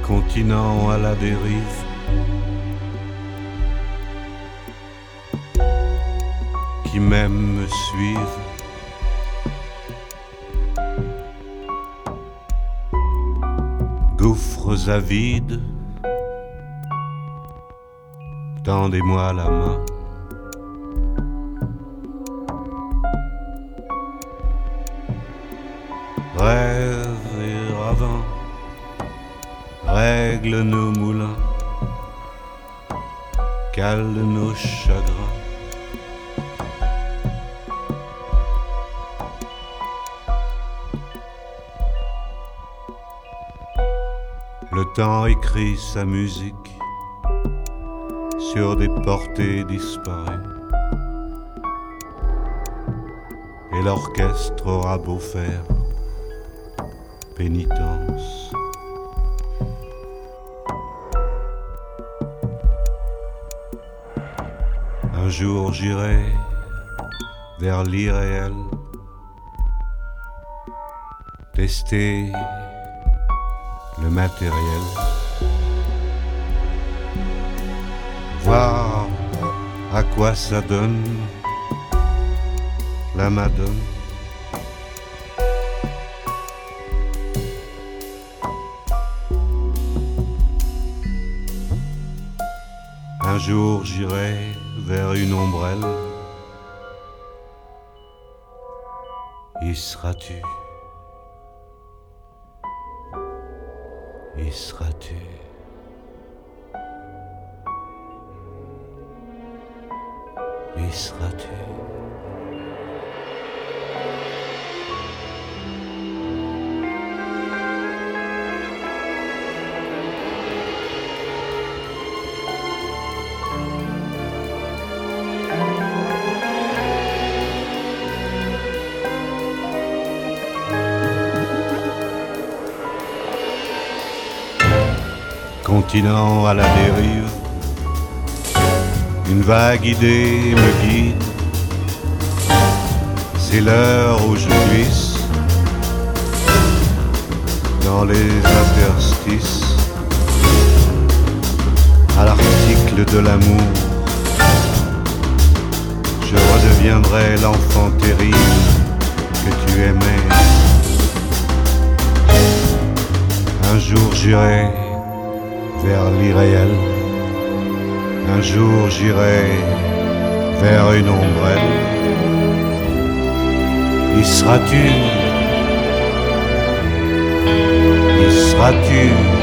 continent à la dérive. Qui même me suivent. Gouffres avides, tendez-moi la main. Rêve et ravin, règle nos moulins, cale nos chagrins. Le temps écrit sa musique sur des portées disparues. Et l'orchestre aura beau faire pénitence. Un jour j'irai vers l'irréel, tester le matériel, voir à quoi ça donne la madone. Un jour j'irai vers une ombrelle. Y seras-tu? Y seras-tu? Y seras-tu? Continent à la dérive, une vague idée me guide. C'est l'heure où je glisse dans les interstices à l'article de l'amour. Je redeviendrai l'enfant terrible que tu aimais. Un jour j'irai vers l'irréel. Un jour j'irai vers une ombrelle. Y seras-tu? Y seras-tu?